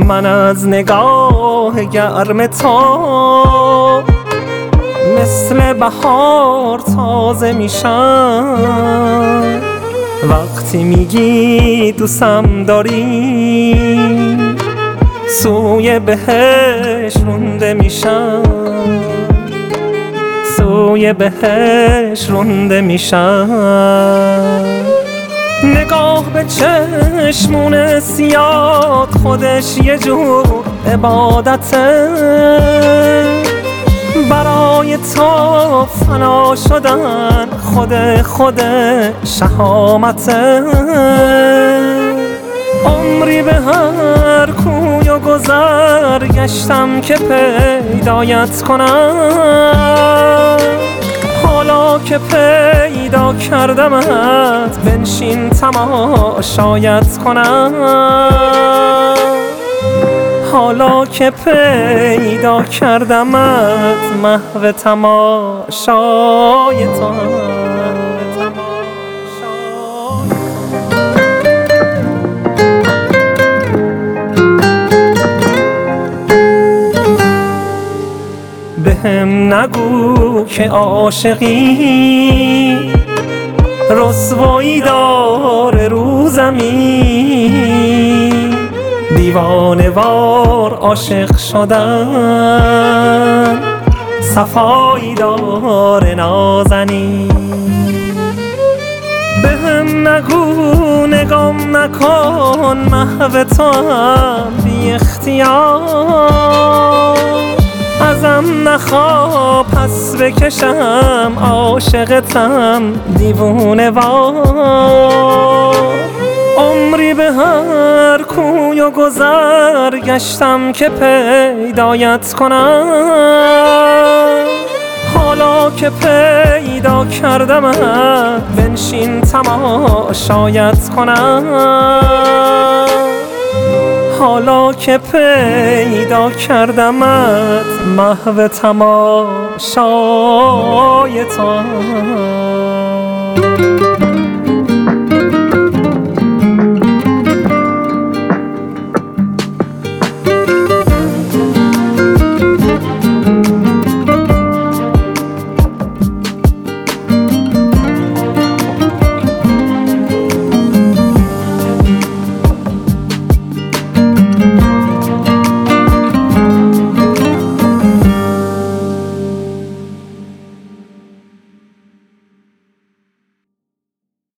من از نگاه گرم تو مثل بهار تازه میشم. وقتی میگی دوستم داری سوی بهش رونده میشم، سوی بهش رونده میشم. نگاه به چشمون سیاه خودش یه جور عبادته، برای تو فنا شدن خود شهامته. عمری به هر کوی و گذر گشتم که پیدایت کنم، حالا که پیدا کردمت بنشین تماشایت کنم. حالا که پیدا کردمت محو تماشای تو. بهم نگو که عاشقی رسوایی داره رو زمین، دیوانه وار عاشق شدن صفایی داره نازنین. بهم نگو نگام نکن محو تو هم بی اختیار، ازم نخوا پس بکشم عاشقتم دیوونه وار. عمری به هر کوی و گذر گشتم که پیدایت کنم، حالا که پیدا کردمت بنشین تماشایت کنم. حالا که پیدا کردمت محو تماشای تو.